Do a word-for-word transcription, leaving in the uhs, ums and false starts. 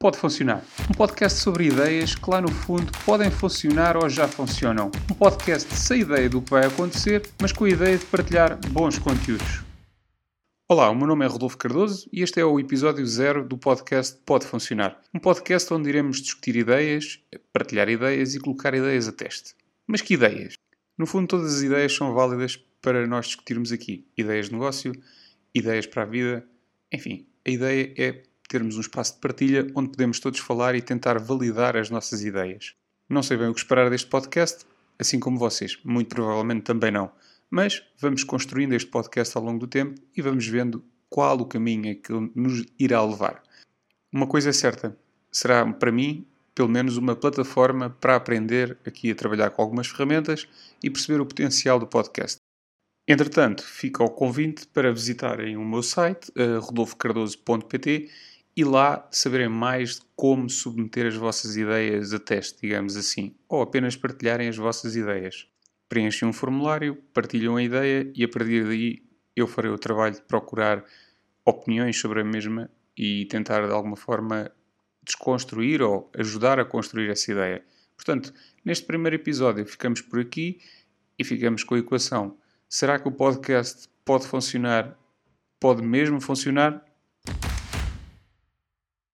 Pode Funcionar. Um podcast sobre ideias que lá no fundo podem funcionar ou já funcionam. Um podcast sem ideia do que vai acontecer, mas com a ideia de partilhar bons conteúdos. Olá, o meu nome é Rodolfo Cardoso e este é o episódio zero do podcast Pode Funcionar. Um podcast onde iremos discutir ideias, partilhar ideias e colocar ideias a teste. Mas que ideias? No fundo, todas as ideias são válidas para nós discutirmos aqui. Ideias de negócio, ideias para a vida, enfim, a ideia é termos um espaço de partilha onde podemos todos falar e tentar validar as nossas ideias. Não sei bem o que esperar deste podcast, assim como vocês, muito provavelmente também não. Mas vamos construindo este podcast ao longo do tempo e vamos vendo qual o caminho é que nos irá levar. Uma coisa é certa, será para mim, pelo menos, uma plataforma para aprender aqui a trabalhar com algumas ferramentas e perceber o potencial do podcast. Entretanto, fica o convite para visitarem o meu site, uh, rodolfo cardoso ponto pt, e lá saberem mais de como submeter as vossas ideias a teste, digamos assim, ou apenas partilharem as vossas ideias. Preenchem um formulário, partilham a ideia e a partir daí eu farei o trabalho de procurar opiniões sobre a mesma e tentar de alguma forma desconstruir ou ajudar a construir essa ideia. Portanto, neste primeiro episódio ficamos por aqui e ficamos com a equação. Será que o podcast pode funcionar? Pode mesmo funcionar?